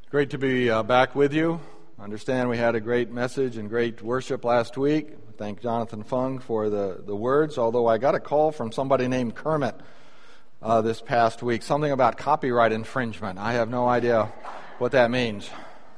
Great to be back with you. I understand we had a great message and great worship last week. Thank Jonathan Fung for the words, although I got a call from somebody named Kermit this past week, something about copyright infringement. I have no idea what that means.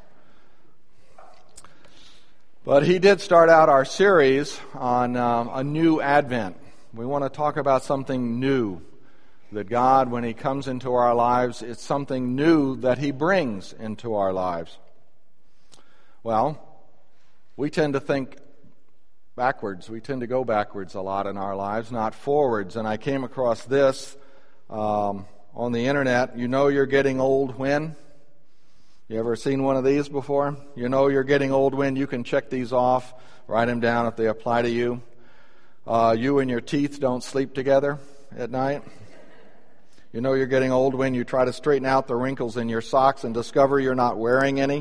But he did start out our series on a new Advent. We want to talk about something new. That God, when He comes into our lives, it's something new that He brings into our lives. Well, we tend to think backwards. We tend to go backwards a lot in our lives, not forwards. And I came across this on the internet. You know you're getting old when? You ever seen one of these before? You know you're getting old when? You can check these off, write them down if they apply to you. You and your teeth don't sleep together at night. You know you're getting old when you try to straighten out the wrinkles in your socks and discover you're not wearing any.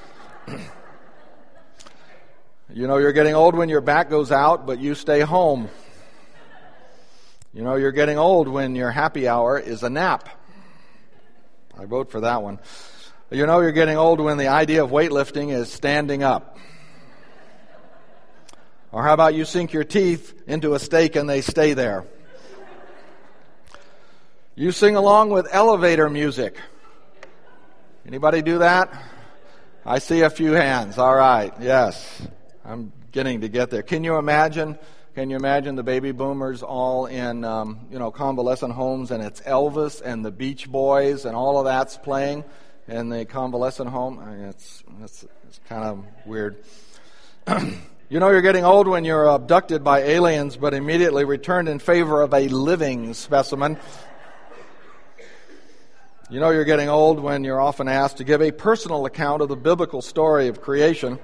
You know you're getting old when your back goes out, but you stay home. You know you're getting old when your happy hour is a nap. I vote for that one. You know you're getting old when the idea of weightlifting is standing up. Or how about you sink your teeth into a steak and they stay there? You sing along with elevator music. Anybody do that? I see a few hands. All right. Yes. I'm getting to get there. Can you imagine the baby boomers all in, convalescent homes, and it's Elvis and the Beach Boys and all of that's playing in the convalescent home? I mean, it's kind of weird. You know you're getting old when you're abducted by aliens but immediately returned in favor of a living specimen. You know you're getting old when you're often asked to give a personal account of the biblical story of creation.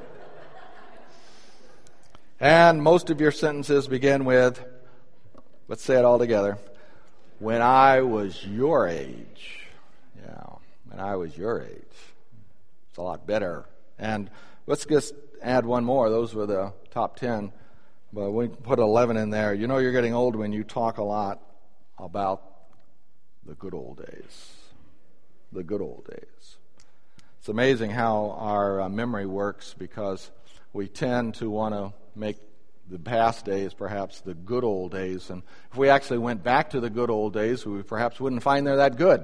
And most of your sentences begin with, let's say it all together, when I was your age. Yeah, when I was your age. It's a lot better. And let's just add one more. Those were the top 10. But we put 11 in there. You know you're getting old when you talk a lot about the good old days. The good old days. It's amazing how our memory works, because we tend to want to make the past days perhaps the good old days. And if we actually went back to the good old days, we perhaps wouldn't find they're that good.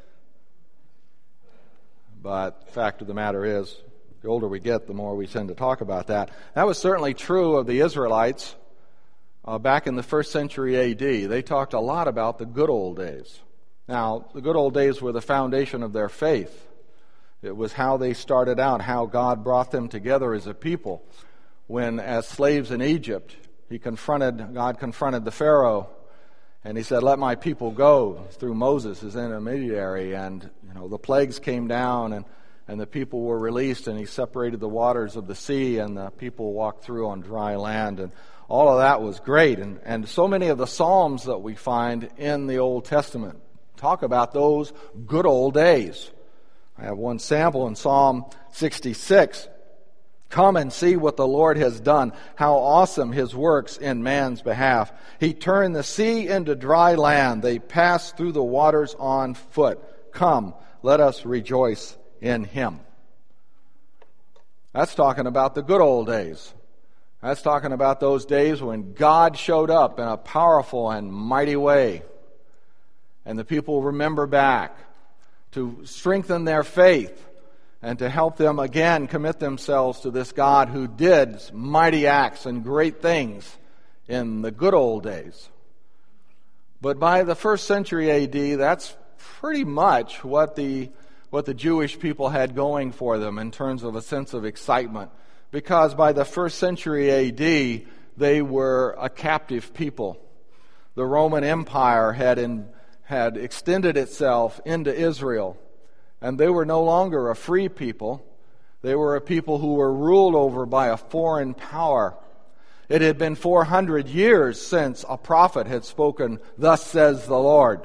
But the fact of the matter is, the older we get, the more we tend to talk about that. That was certainly true of the Israelites back in the 1st century A.D. They talked a lot about the good old days. Now, the good old days were the foundation of their faith. It was how they started out, how God brought them together as a people. When, as slaves in Egypt, God confronted the Pharaoh, and he said, "Let my people go," through Moses, his intermediary. And, the plagues came down, and the people were released, and he separated the waters of the sea, and the people walked through on dry land. And all of that was great. And so many of the Psalms that we find in the Old Testament talk about those good old days. I have one sample in Psalm 66. Come and see what the Lord has done, how awesome His works in man's behalf. He turned the sea into dry land. They passed through the waters on foot. Come, let us rejoice in Him. That's talking about the good old days. That's talking about those days when God showed up in a powerful and mighty way. And the people remember back to strengthen their faith and to help them again commit themselves to this God who did mighty acts and great things in the good old days. But by the 1st century A.D., that's pretty much what the Jewish people had going for them in terms of a sense of excitement. Because by the 1st century A.D., they were a captive people. The Roman Empire had extended itself into Israel, and they were no longer a free people. They were a people who were ruled over by a foreign power. It had been 400 years since a prophet had spoken, "Thus says the Lord."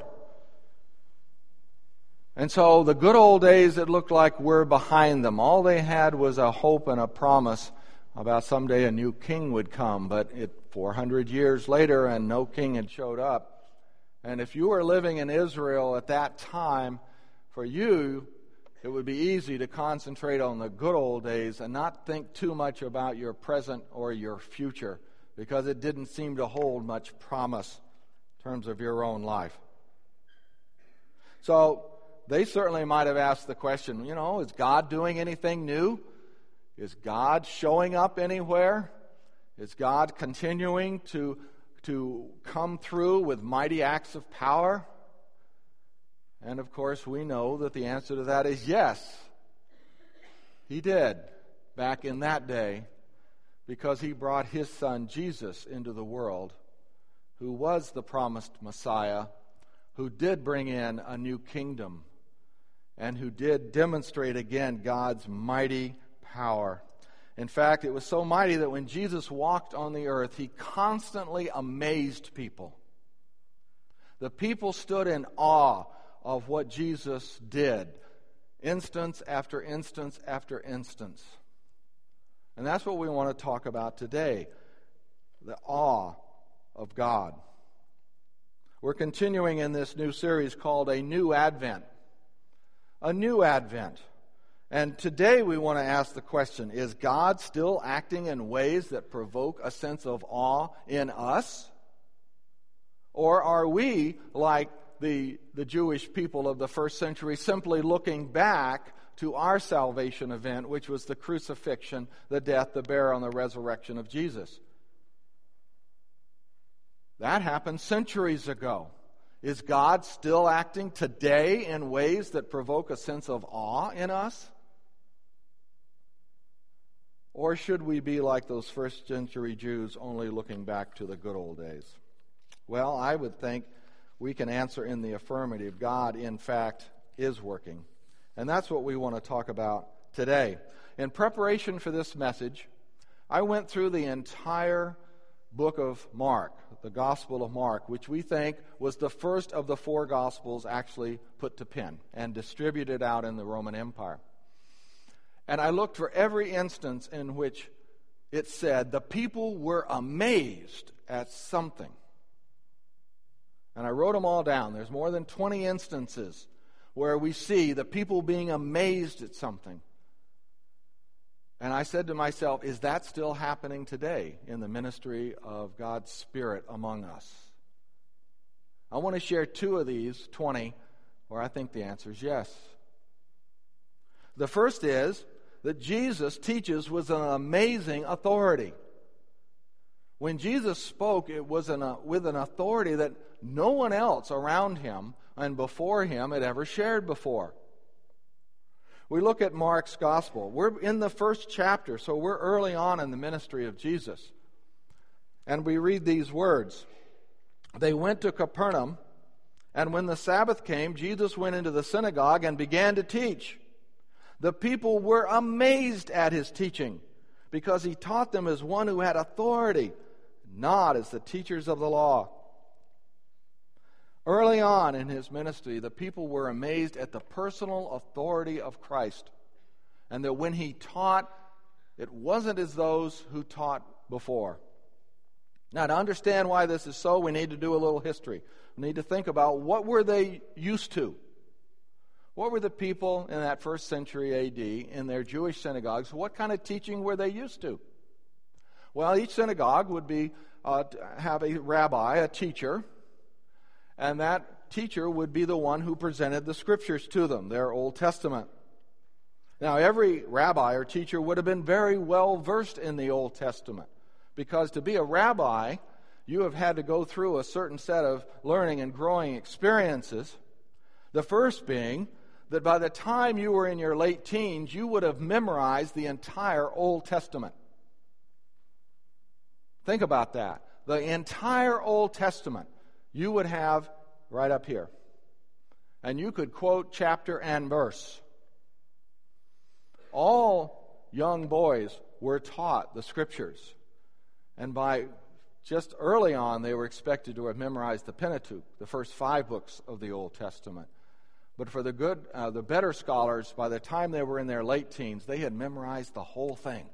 And so the good old days, it looked like, were behind them. All they had was a hope and a promise about someday a new king would come. But 400 years later, and no king had showed up. And if you were living in Israel at that time, for you, it would be easy to concentrate on the good old days and not think too much about your present or your future, because it didn't seem to hold much promise in terms of your own life. So they certainly might have asked the question, is God doing anything new? Is God showing up anywhere? Is God continuing to come through with mighty acts of power? And of course, we know that the answer to that is yes. He did back in that day, because he brought his son Jesus into the world, who was the promised Messiah, who did bring in a new kingdom, and who did demonstrate again God's mighty power. In fact, it was so mighty that when Jesus walked on the earth, he constantly amazed people. The people stood in awe of what Jesus did, instance after instance after instance. And that's what we want to talk about today, the awe of God. We're continuing in this new series called A New Advent. A New Advent. And today we want to ask the question, is God still acting in ways that provoke a sense of awe in us? Or are we, like the Jewish people of the first century, simply looking back to our salvation event, which was the crucifixion, the death, the burial, and the resurrection of Jesus? That happened centuries ago. Is God still acting today in ways that provoke a sense of awe in us? Or should we be like those first century Jews, only looking back to the good old days? Well, I would think we can answer in the affirmative. God, in fact, is working. And that's what we want to talk about today. In preparation for this message, I went through the entire book of Mark, the Gospel of Mark, which we think was the first of the four Gospels actually put to pen and distributed out in the Roman Empire. And I looked for every instance in which it said the people were amazed at something. And I wrote them all down. There's more than 20 instances where we see the people being amazed at something. And I said to myself, is that still happening today in the ministry of God's Spirit among us? I want to share two of these 20 where I think the answer is yes. The first is that Jesus teaches with an amazing authority. When Jesus spoke, it was with an authority that no one else around him and before him had ever shared before. We look at Mark's Gospel. We're in the first chapter, so we're early on in the ministry of Jesus. And we read these words. They went to Capernaum, and when the Sabbath came, Jesus went into the synagogue and began to teach. The people were amazed at his teaching, because he taught them as one who had authority, not as the teachers of the law. Early on in his ministry, the people were amazed at the personal authority of Christ, and that when he taught, it wasn't as those who taught before. Now, to understand why this is so, we need to do a little history. We need to think about what were they used to. What were the people in that first century A.D. in their Jewish synagogues? What kind of teaching were they used to? Well, each synagogue would have a rabbi, a teacher, and that teacher would be the one who presented the Scriptures to them, their Old Testament. Now, every rabbi or teacher would have been very well versed in the Old Testament, because to be a rabbi, you have had to go through a certain set of learning and growing experiences. The first being that by the time you were in your late teens, you would have memorized the entire Old Testament. Think about that. The entire Old Testament you would have right up here. And you could quote chapter and verse. All young boys were taught the Scriptures. And by just early on, they were expected to have memorized the Pentateuch, the first 5 books of the Old Testament. But for the better scholars, by the time they were in their late teens, they had memorized the whole thing.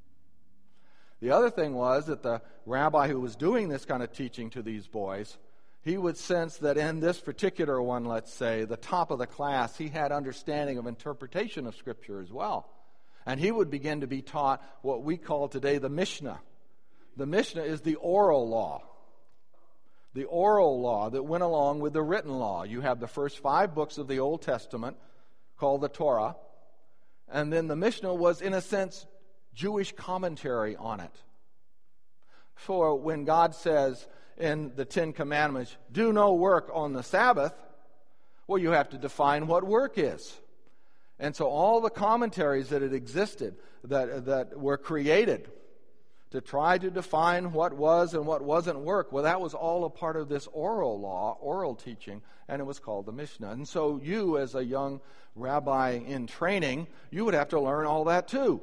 The other thing was that the rabbi who was doing this kind of teaching to these boys he would sense that in this particular one, let's say, the top of the class, he had understanding of interpretation of Scripture as well. And he would begin to be taught what we call today the Mishnah. The Mishnah is the oral law. The oral law that went along with the written law. You have the first 5 books of the Old Testament, called the Torah. And then the Mishnah was, in a sense, Jewish commentary on it. For when God says in the 10 Commandments, do no work on the Sabbath, well, you have to define what work is. And so all the commentaries that had existed, that were created to try to define what was and what wasn't work, well, that was all a part of this oral law, oral teaching, and it was called the Mishnah. And so you, as a young rabbi in training, you would have to learn all that too.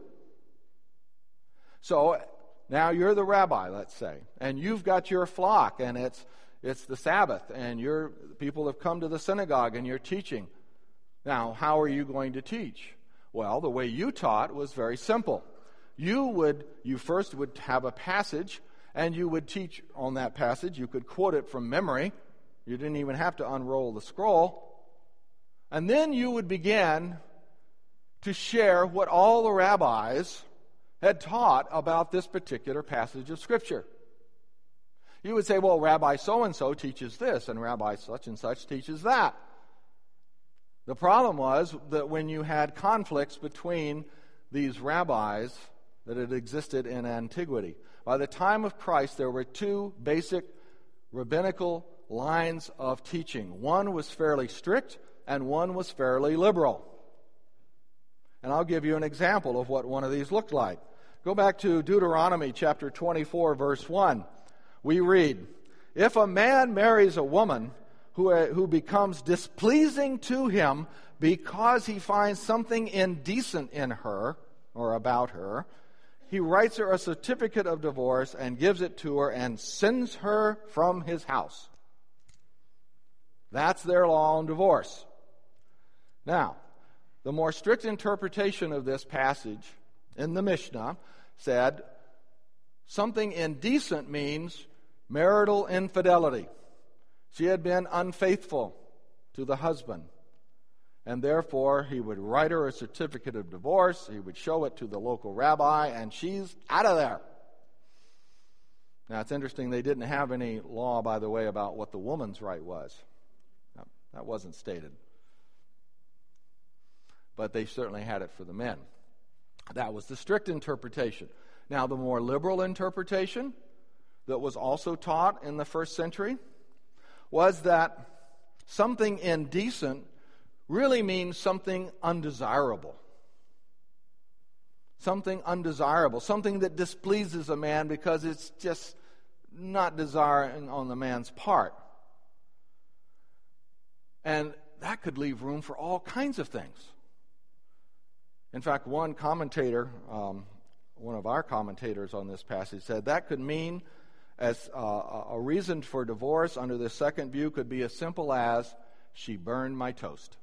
So now you're the rabbi, let's say, and you've got your flock, and it's the Sabbath, and your people have come to the synagogue, and you're teaching. Now, how are you going to teach? Well, the way you taught was very simple. You first would have a passage, and you would teach on that passage. You could quote it from memory. You didn't even have to unroll the scroll. And then you would begin to share what all the rabbis had taught about this particular passage of Scripture. You would say, well, Rabbi so-and-so teaches this, and Rabbi such-and-such teaches that. The problem was that when you had conflicts between these rabbis that had existed in antiquity, by the time of Christ, there were 2 basic rabbinical lines of teaching. One was fairly strict, and one was fairly liberal. And I'll give you an example of what one of these looked like. Go back to Deuteronomy chapter 24, verse 1. We read, if a man marries a woman who becomes displeasing to him because he finds something indecent in her or about her, he writes her a certificate of divorce and gives it to her and sends her from his house. That's their law on divorce. Now, the more strict interpretation of this passage in the Mishnah said something indecent means marital infidelity. She had been unfaithful to the husband, and therefore he would write her a certificate of divorce, he would show it to the local rabbi, and she's out of there. Now, it's interesting, they didn't have any law, by the way, about what the woman's right was. No, that wasn't stated. But they certainly had it for the men. That was the strict interpretation. Now, the more liberal interpretation that was also taught in the first century was that something indecent really means something undesirable. Something undesirable. Something that displeases a man because it's just not desiring on the man's part. And that could leave room for all kinds of things. In fact, one commentator, one of our commentators on this passage said that could mean as a reason for divorce under the second view could be as simple as she burned my toast.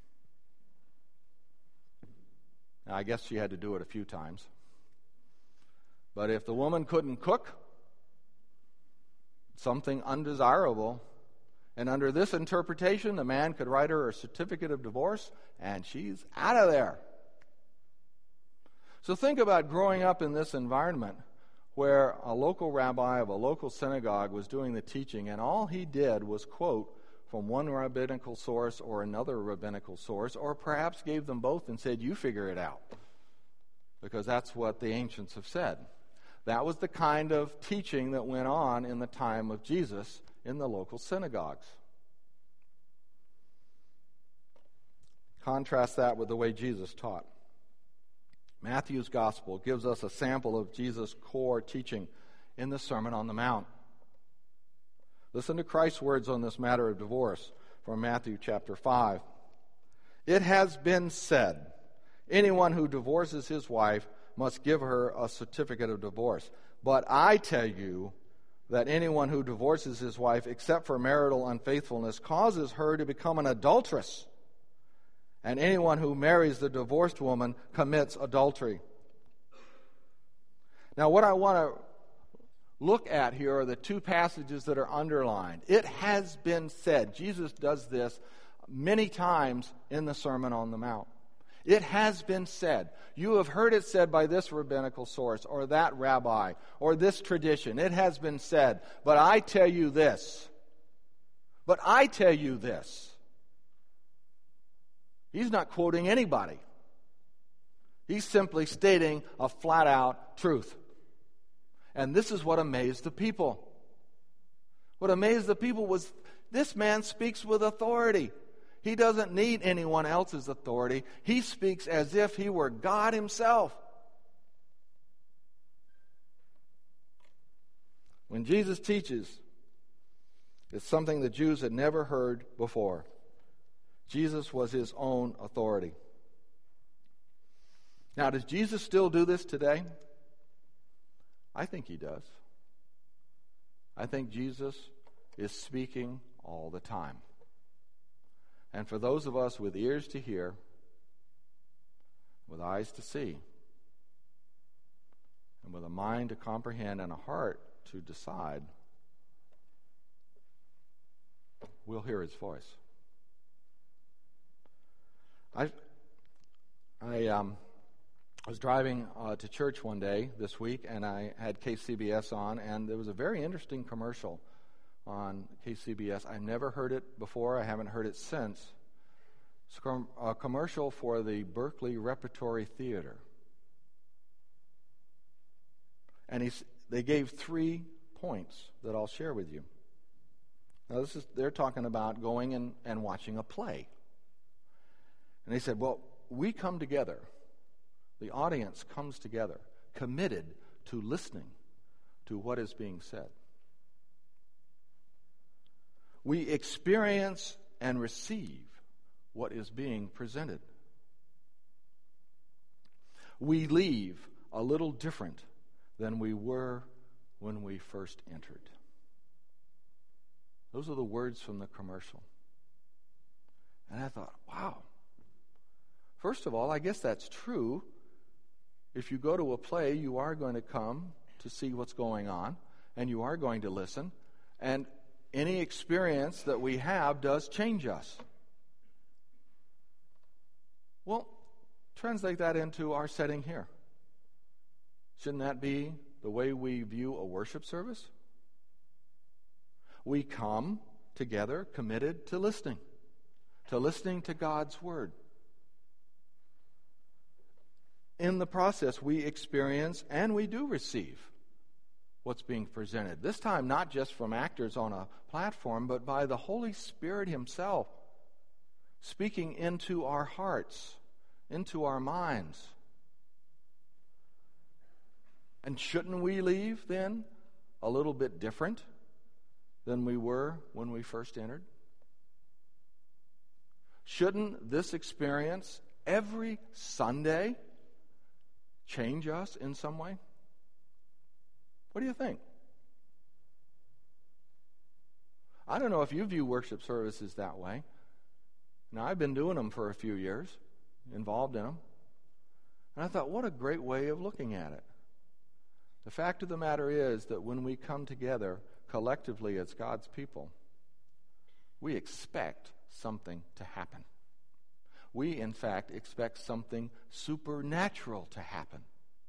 Now, I guess she had to do it a few times. But if the woman couldn't cook, something undesirable, and under this interpretation, the man could write her a certificate of divorce, and she's out of there. So think about growing up in this environment where a local rabbi of a local synagogue was doing the teaching, and all he did was quote from one rabbinical source or another rabbinical source, or perhaps gave them both and said, you figure it out, because that's what the ancients have said. That was the kind of teaching that went on in the time of Jesus in the local synagogues. Contrast that with the way Jesus taught. Matthew's gospel gives us a sample of Jesus' core teaching in the Sermon on the Mount. Listen to Christ's words on this matter of divorce from Matthew chapter 5. It has been said, anyone who divorces his wife must give her a certificate of divorce. But I tell you that anyone who divorces his wife except for marital unfaithfulness causes her to become an adulteress. And anyone who marries the divorced woman commits adultery. Now, what I want to look at here are the two passages that are underlined. It has been said. Jesus does this many times in the Sermon on the Mount. It has been said. You have heard it said by this rabbinical source, or that rabbi, or this tradition. It has been said. But I tell you this. But I tell you this. He's not quoting anybody. He's simply stating a flat-out truth. And this is what amazed the people. What amazed the people was this man speaks with authority. He doesn't need anyone else's authority. He speaks as if he were God himself. When Jesus teaches, it's something the Jews had never heard before. Jesus was his own authority. Now, does Jesus still do this today? I think he does. I think Jesus is speaking all the time. And for those of us with ears to hear, with eyes to see, and with a mind to comprehend and a heart to decide, we'll hear his voice. I was driving to church one day this week, and I had KCBS on, and there was a very interesting commercial on KCBS. I've never heard it before. I haven't heard it since. It's a commercial for the Berkeley Repertory Theater. And they gave 3 points that I'll share with you. Now, they're talking about going and watching a play. And they said, well, we come together. The audience comes together, committed to listening to what is being said. We experience and receive what is being presented. We leave a little different than we were when we first entered. Those are the words from the commercial. And I thought, wow. First of all, I guess that's true. If you go to a play, you are going to come to see what's going on, and you are going to listen. And any experience that we have does change us. Well, translate that into our setting here. Shouldn't that be the way we view a worship service? We come together committed to listening to God's Word. In the process, we experience and we do receive what's being presented. This time, not just from actors on a platform, but by the Holy Spirit himself speaking into our hearts, into our minds. And shouldn't we leave then a little bit different than we were when we first entered? Shouldn't this experience every Sunday change us in some way? What do you think? I don't know if you view worship services that way. Now, I've been doing them for a few years, involved in them. And I thought, what a great way of looking at it. The fact of the matter is that when we come together collectively as God's people, we expect something to happen. We, in fact, expect something supernatural to happen.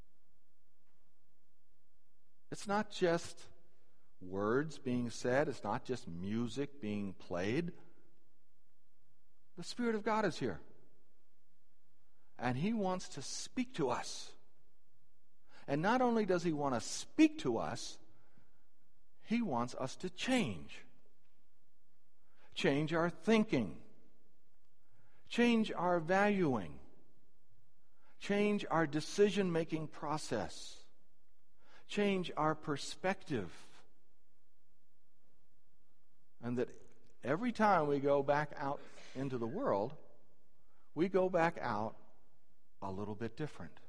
It's not just words being said. It's not just music being played. The Spirit of God is here. And He wants to speak to us. And not only does He want to speak to us, He wants us to change. Change our thinking. Change our valuing. Change our decision-making process. Change our perspective. And that every time we go back out into the world, we go back out a little bit different.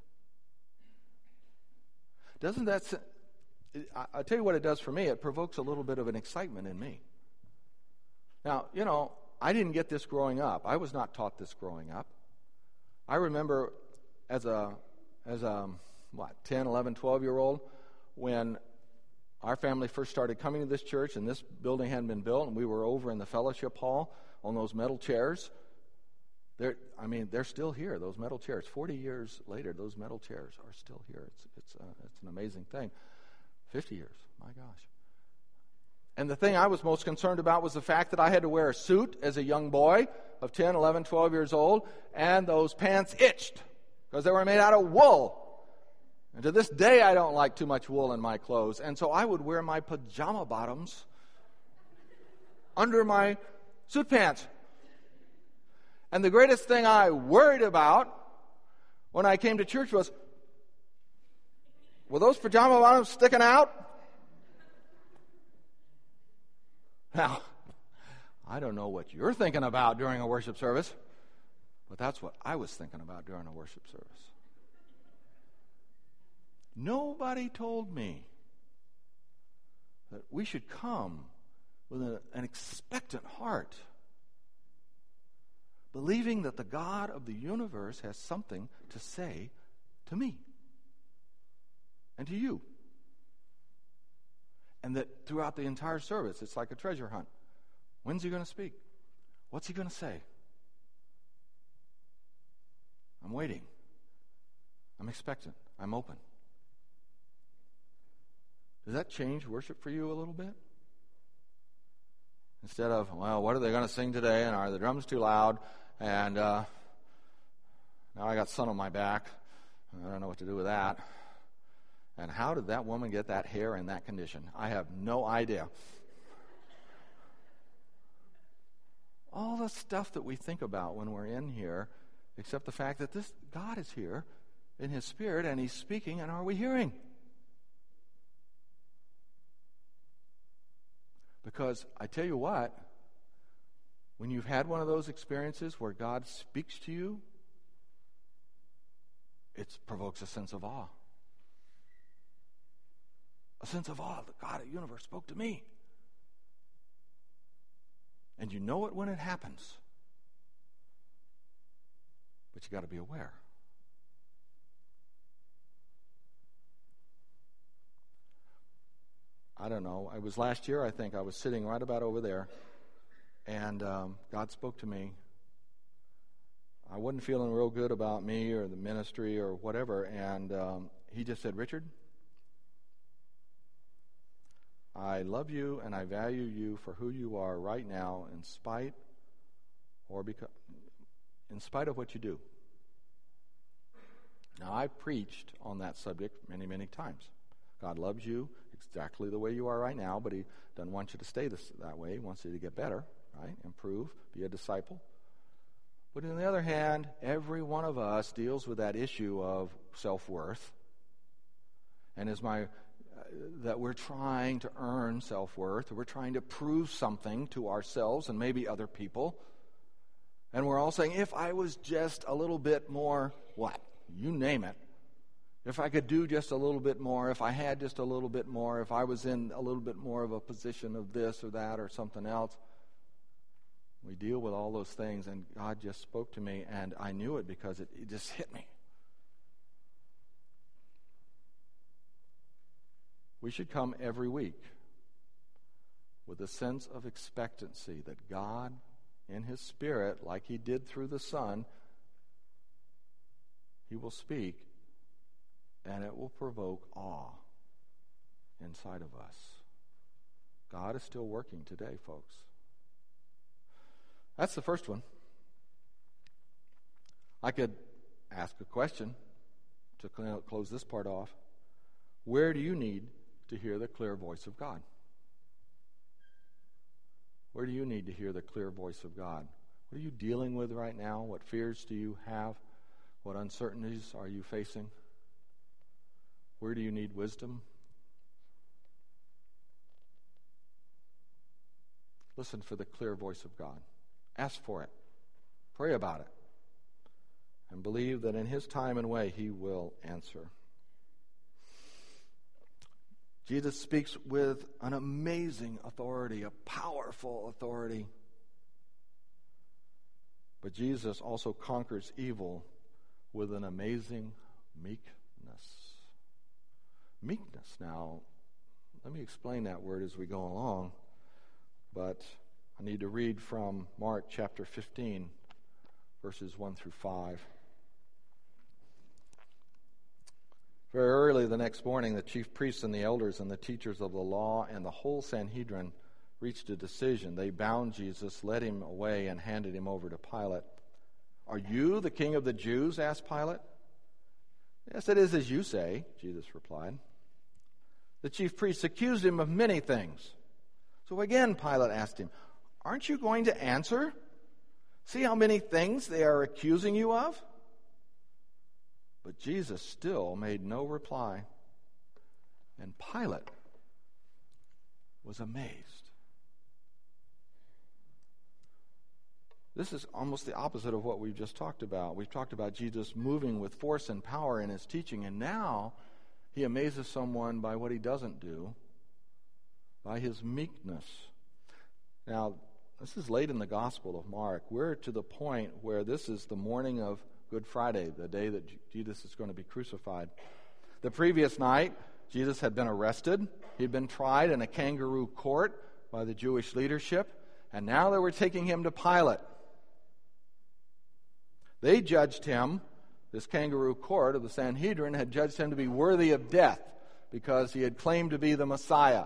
Doesn't that... I'll tell you what it does for me. It provokes a little bit of an excitement in me. Now, I didn't get this growing up. I was not taught this growing up. I remember as a 10, 11, 12-year-old when our family first started coming to this church, and this building hadn't been built, and we were over in the fellowship hall on those metal chairs. They're still here, those metal chairs. 40 years later, those metal chairs are still here. It's an amazing thing. 50 years, my gosh. And the thing I was most concerned about was the fact that I had to wear a suit as a young boy of 10, 11, 12 years old, and those pants itched because they were made out of wool. And to this day, I don't like too much wool in my clothes. And so I would wear my pajama bottoms under my suit pants. And the greatest thing I worried about when I came to church was, were those pajama bottoms sticking out? Now, I don't know what you're thinking about during a worship service, but that's what I was thinking about during a worship service. Nobody told me that we should come with an expectant heart, believing that the God of the universe has something to say to me and to you. And that throughout the entire service, it's like a treasure hunt. When's he going to speak? What's he going to say? I'm waiting. I'm expectant. I'm open. Does that change worship for you a little bit? Instead of, well, what are they going to sing today? And are the drums too loud? And now I got sun on my back. I don't know what to do with that. And how did that woman get that hair in that condition? I have no idea. All the stuff that we think about when we're in here, except the fact that this God is here in His Spirit and He's speaking, and are we hearing? Because I tell you what, when you've had one of those experiences where God speaks to you, it provokes a sense of awe. A sense of awe that God of the universe spoke to me. And you know it when it happens. But you got to be aware. I don't know. It was last year, I think. I was sitting right about over there. And God spoke to me. I wasn't feeling real good about me or the ministry or whatever. And He just said, Richard, I love you and I value you for who you are right now in spite of what you do. Now, I preached on that subject many, many times. God loves you exactly the way you are right now, but He doesn't want you to stay that way. He wants you to get better, right? Improve, be a disciple. But on the other hand, every one of us deals with that issue of self-worth. And that we're trying to earn self-worth, or we're trying to prove something to ourselves and maybe other people. And we're all saying, if I was just a little bit more, what? You name it. If I could do just a little bit more, if I had just a little bit more, if I was in a little bit more of a position of this or that or something else. We deal with all those things, and God just spoke to me, and I knew it because it just hit me. We should come every week with a sense of expectancy that God, in His Spirit, like He did through the Son, He will speak, and it will provoke awe inside of us. God is still working today, folks. That's the first one. I could ask a question to close this part off. Where do you need to hear the clear voice of God? Where do you need to hear the clear voice of God? What are you dealing with right now? What fears do you have? What uncertainties are you facing? Where do you need wisdom? Listen for the clear voice of God. Ask for it. Pray about it. And believe that in His time and way He will answer. Jesus speaks with an amazing authority, a powerful authority. But Jesus also conquers evil with an amazing meekness. Meekness. Now, let me explain that word as we go along. But I need to read from Mark chapter 15, verses 1 through 5. Very early the next morning, the chief priests and the elders and the teachers of the law and the whole Sanhedrin reached a decision. They bound Jesus, led him away, and handed him over to Pilate. "Are you the king of the Jews?" asked Pilate. "Yes, it is as you say," Jesus replied. The chief priests accused him of many things. So again Pilate asked him, "Aren't you going to answer? See how many things they are accusing you of?" But Jesus still made no reply. And Pilate was amazed. This is almost the opposite of what we've just talked about. We've talked about Jesus moving with force and power in his teaching, and now he amazes someone by what he doesn't do, by his meekness. Now, this is late in the Gospel of Mark. We're to the point where this is the morning of Good Friday, the day that Jesus is going to be crucified. The previous night, Jesus had been arrested. He'd been tried in a kangaroo court by the Jewish leadership, and now they were taking him to Pilate. They judged him, this kangaroo court of the Sanhedrin had judged him to be worthy of death because he had claimed to be the Messiah.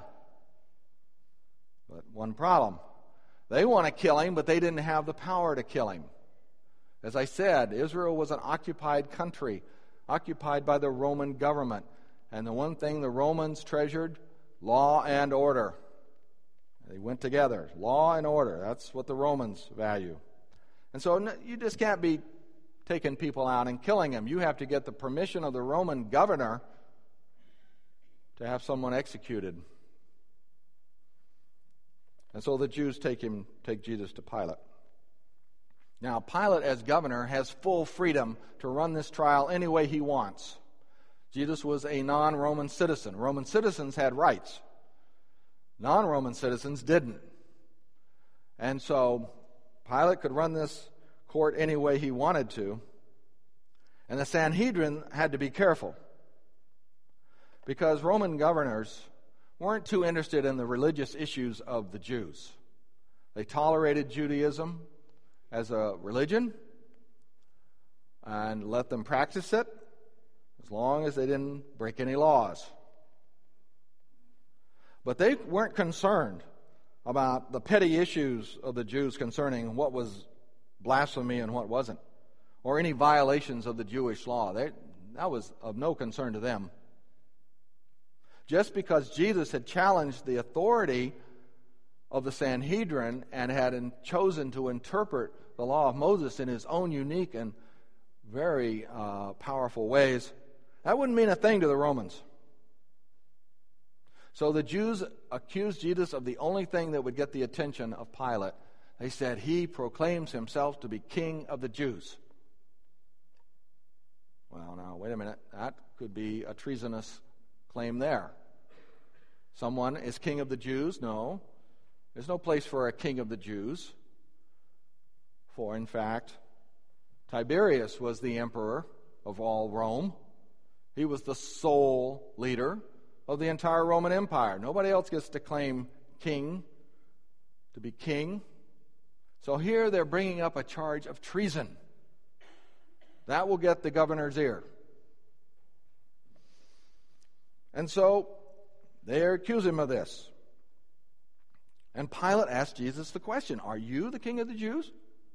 But one problem, they want to kill him, but they didn't have the power to kill him. As I said, Israel was an occupied country, occupied by the Roman government. And the one thing the Romans treasured, law and order. They went together, law and order. That's what the Romans value. And so you just can't be taking people out and killing them. You have to get the permission of the Roman governor to have someone executed. And so the Jews take Jesus to Pilate. Now, Pilate, as governor, has full freedom to run this trial any way he wants. Jesus was a non-Roman citizen. Roman citizens had rights. Non-Roman citizens didn't. And so Pilate could run this court any way he wanted to. And the Sanhedrin had to be careful, because Roman governors weren't too interested in the religious issues of the Jews. They tolerated Judaism as a religion and let them practice it as long as they didn't break any laws. But they weren't concerned about the petty issues of the Jews concerning what was blasphemy and what wasn't, or any violations of the Jewish law. That was of no concern to them. Just because Jesus had challenged the authority of the Sanhedrin and had chosen to interpret the law of Moses in his own unique and very powerful ways, that wouldn't mean a thing to the Romans. So the Jews accused Jesus of the only thing that would get the attention of Pilate. They said, "He proclaims himself to be king of the Jews." Well, now, wait a minute. That could be a treasonous claim there. Someone is king of the Jews? No. There's no place for a king of the Jews. For, in fact, Tiberius was the emperor of all Rome. He was the sole leader of the entire Roman Empire. Nobody else gets to claim to be king. So here they're bringing up a charge of treason. That will get the governor's ear. And so they accuse him of this. And Pilate asked Jesus the question, "Are you the king of the Jews?"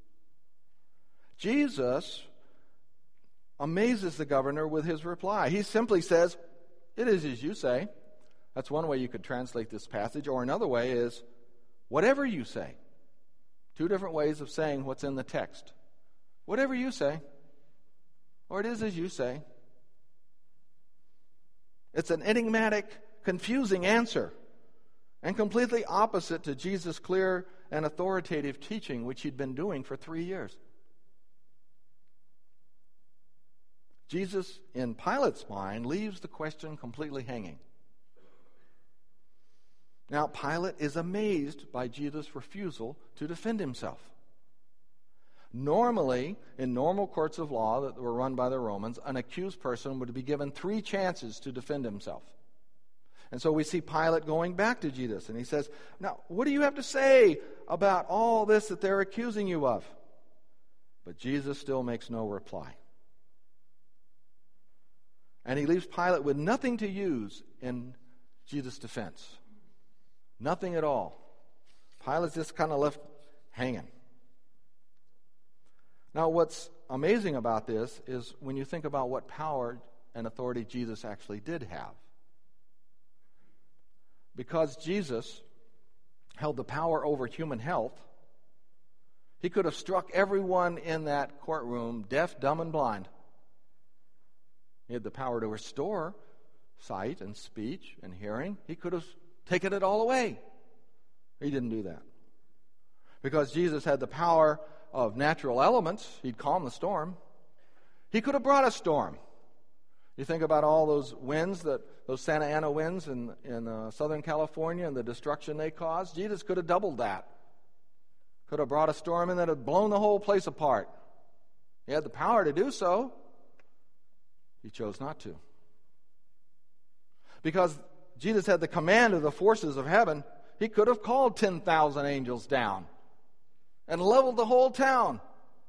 Jesus amazes the governor with his reply. He simply says, "It is as you say." That's one way you could translate this passage. Or another way is, "Whatever you say." Two different ways of saying what's in the text. Whatever you say. Or it is as you say. It's an enigmatic, confusing answer, and completely opposite to Jesus' clear and authoritative teaching, which he'd been doing for 3 years. Jesus, in Pilate's mind, leaves the question completely hanging. Now, Pilate is amazed by Jesus' refusal to defend himself. Normally, in normal courts of law that were run by the Romans, an accused person would be given 3 chances to defend himself. And so we see Pilate going back to Jesus, and he says, "Now, what do you have to say about all this that they're accusing you of?" But Jesus still makes no reply. And he leaves Pilate with nothing to use in Jesus' defense. Nothing at all. Pilate's just kind of left hanging. Now, what's amazing about this is when you think about what power and authority Jesus actually did have. Because Jesus held the power over human health, he could have struck everyone in that courtroom deaf, dumb, and blind. He had the power to restore sight and speech and hearing. He could have taken it all away. He didn't do that. Because Jesus had the power of natural elements, he'd calm the storm. He could have brought a storm. You think about all those winds, those Santa Ana winds in Southern California and the destruction they caused. Jesus could have doubled that. Could have brought a storm in that had blown the whole place apart. He had the power to do so. He chose not to. Because Jesus had the command of the forces of heaven, he could have called 10,000 angels down and leveled the whole town.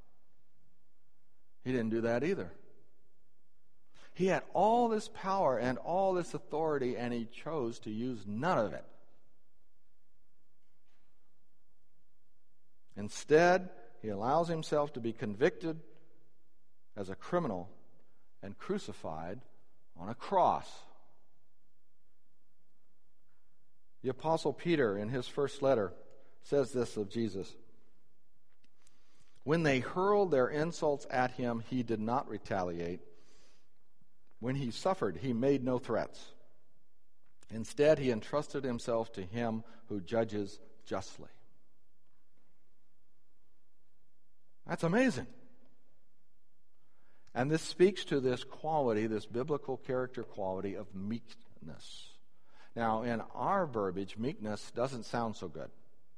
He didn't do that either. He had all this power and all this authority, and he chose to use none of it. Instead, he allows himself to be convicted as a criminal and crucified on a cross. The Apostle Peter, in his first letter, says this of Jesus: "When they hurled their insults at him, he did not retaliate. When he suffered, he made no threats. Instead, he entrusted himself to him who judges justly." That's amazing. And this speaks to this quality, this biblical character quality of meekness. Now, in our verbiage, meekness doesn't sound so good.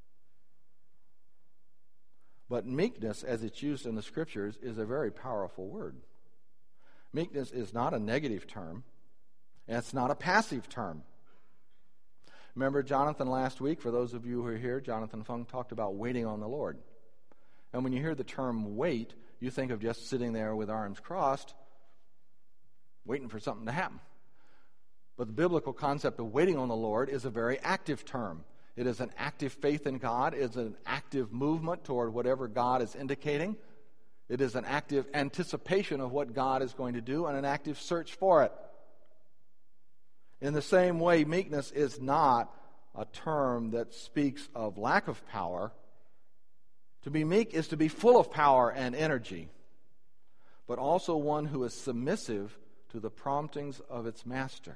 But meekness, as it's used in the Scriptures, is a very powerful word. Meekness is not a negative term, and it's not a passive term. Remember Jonathan last week, for those of you who are here, Jonathan Fung talked about waiting on the Lord. And when you hear the term wait, you think of just sitting there with arms crossed, waiting for something to happen. But the biblical concept of waiting on the Lord is a very active term. It is an active faith in God. It is an active movement toward whatever God is indicating. It is an active anticipation of what God is going to do and an active search for it. In the same way, meekness is not a term that speaks of lack of power. To be meek is to be full of power and energy, but also one who is submissive to the promptings of its master.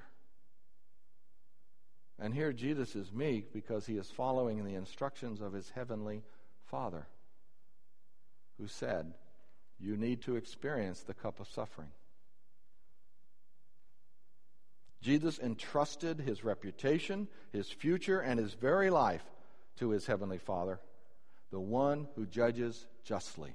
And here Jesus is meek because he is following the instructions of his heavenly Father, who said, "You need to experience the cup of suffering." Jesus entrusted his reputation, his future, and his very life to his heavenly Father, the one who judges justly.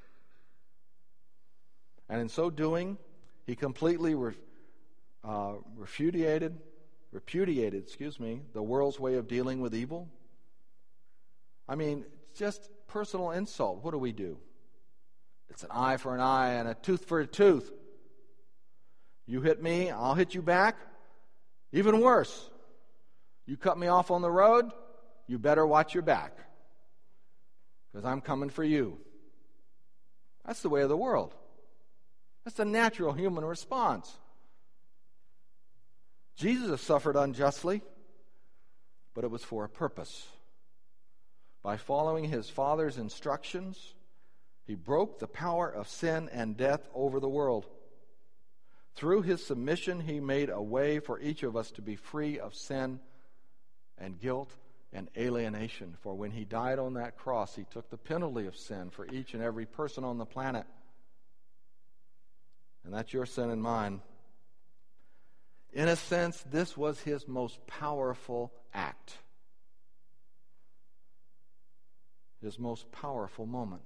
And in so doing, he completely repudiated the world's way of dealing with evil. I mean, just personal insult. What do? It's an eye for an eye and a tooth for a tooth. You hit me, I'll hit you back. Even worse, you cut me off on the road, you better watch your back, because I'm coming for you. That's the way of the world. That's the natural human response. Jesus suffered unjustly, but it was for a purpose. By following his Father's instructions, he broke the power of sin and death over the world. Through his submission, he made a way for each of us to be free of sin and guilt and alienation. For when he died on that cross, he took the penalty of sin for each and every person on the planet. And that's your sin and mine. In a sense, this was his most powerful act. His most powerful moment.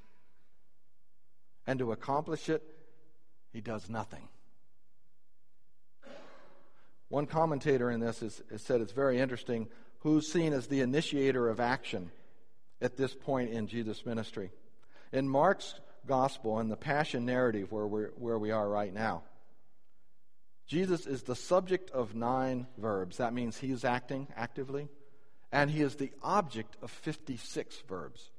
And to accomplish it, he does nothing. One commentator in this has said it's very interesting who's seen as the initiator of action at this point in Jesus' ministry. In Mark's gospel and the Passion narrative where we are right now, Jesus is the subject of 9 verbs. That means he is acting actively. And he is the object of 56 verbs.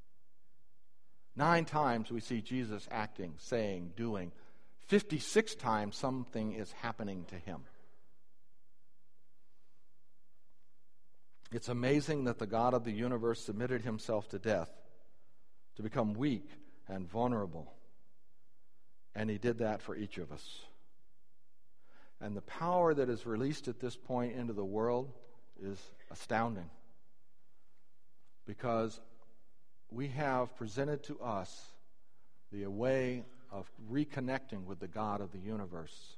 9 times we see Jesus acting, saying, doing. 56 times something is happening to him. It's amazing that the God of the universe submitted himself to death, to become weak and vulnerable. And he did that for each of us. And the power that is released at this point into the world is astounding. Because we have presented to us the way of reconnecting with the God of the universe.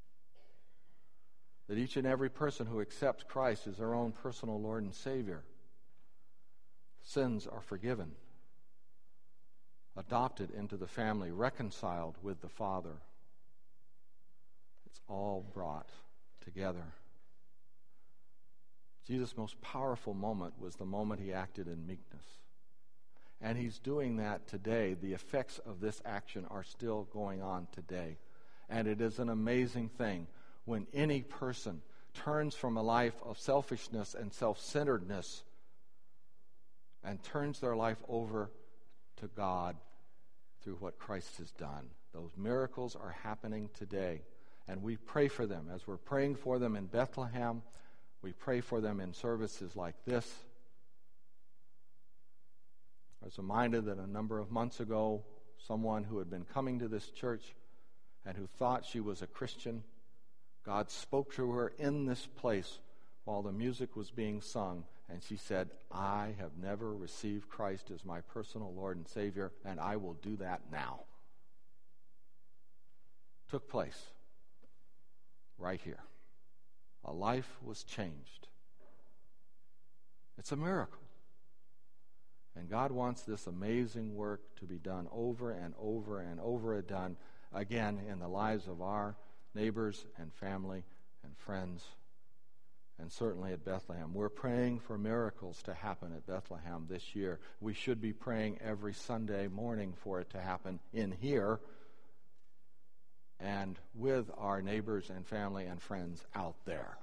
That each and every person who accepts Christ as their own personal Lord and Savior, sins are forgiven, adopted into the family, reconciled with the Father. It's all brought together. Jesus' most powerful moment was the moment he acted in meekness. And he's doing that today. The effects of this action are still going on today. And it is an amazing thing when any person turns from a life of selfishness and self-centeredness and turns their life over to God through what Christ has done. Those miracles are happening today. And we pray for them. As we're praying for them in Bethlehem, we pray for them in services like this. I was reminded that a number of months ago, someone who had been coming to this church and who thought she was a Christian, God spoke to her in this place while the music was being sung, and she said, I have never received Christ as my personal Lord and Savior, and I will do that now. Took place right here. A life was changed. It's a miracle. And God wants this amazing work to be done over and over and over again in the lives of our neighbors and family and friends, and certainly at Bethlehem. We're praying for miracles to happen at Bethlehem this year. We should be praying every Sunday morning for it to happen in here and with our neighbors and family and friends out there.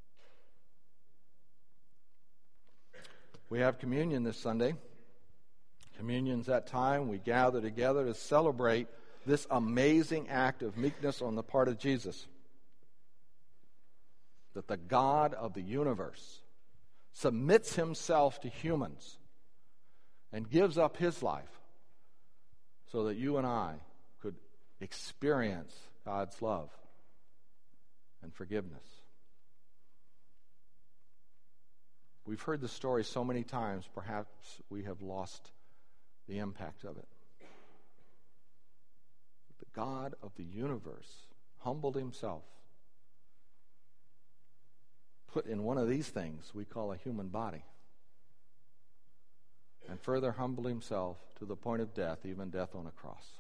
We have communion this Sunday. Communion's that time we gather together to celebrate this amazing act of meekness on the part of Jesus. That the God of the universe submits himself to humans and gives up his life so that you and I could experience God's love and forgiveness. We've heard the story so many times, perhaps we have lost the impact of it. The God of the universe humbled himself, put in one of these things we call a human body, and further humbled himself to the point of death, even death on a cross.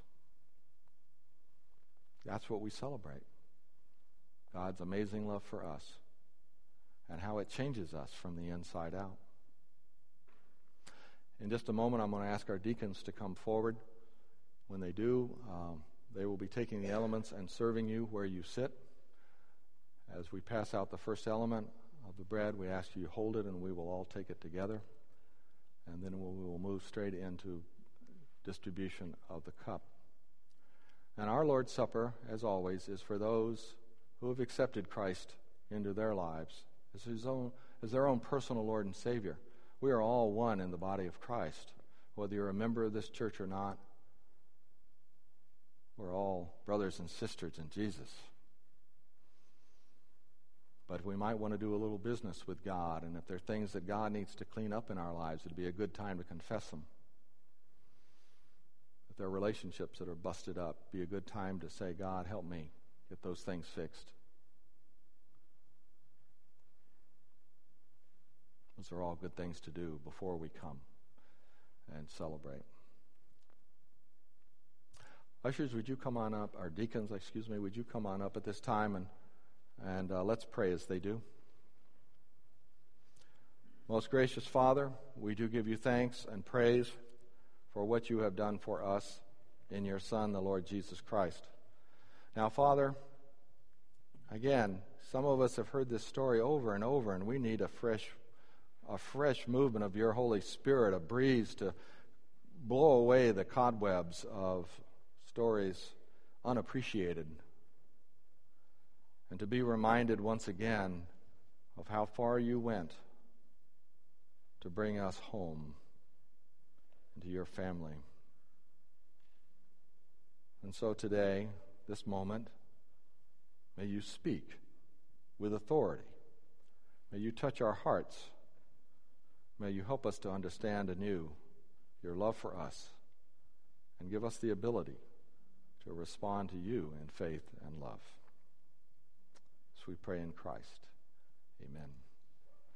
That's what we celebrate. God's amazing love for us and how it changes us from the inside out. In just a moment, I'm going to ask our deacons to come forward. When they do, they will be taking the elements and serving you where you sit. As we pass out the first element of the bread, we ask you to hold it and we will all take it together. And then we will move straight into distribution of the cup. And our Lord's Supper, as always, is for those who have accepted Christ into their lives as their own personal Lord and Savior. We are all one in the body of Christ. Whether you're a member of this church or not, we're all brothers and sisters in Jesus. But we might want to do a little business with God, and if there are things that God needs to clean up in our lives, it'd be a good time to confess them. If there are relationships that are busted up, it'd be a good time to say, God, help me get those things fixed. Those are all good things to do before we come and celebrate. Ushers, would you come on up? Our deacons, would you come on up at this time? And And let's pray as they do. Most gracious Father, we do give you thanks and praise for what you have done for us in your Son, the Lord Jesus Christ. Now, Father, again, some of us have heard this story over and over, and we need a fresh movement of your Holy Spirit, a breeze to blow away the cobwebs of stories unappreciated, and to be reminded once again of how far you went to bring us home into your family. And so today, this moment, may you speak with authority. May you touch our hearts. May you help us to understand anew your love for us and give us the ability to respond to you in faith and love. So we pray in Christ. Amen.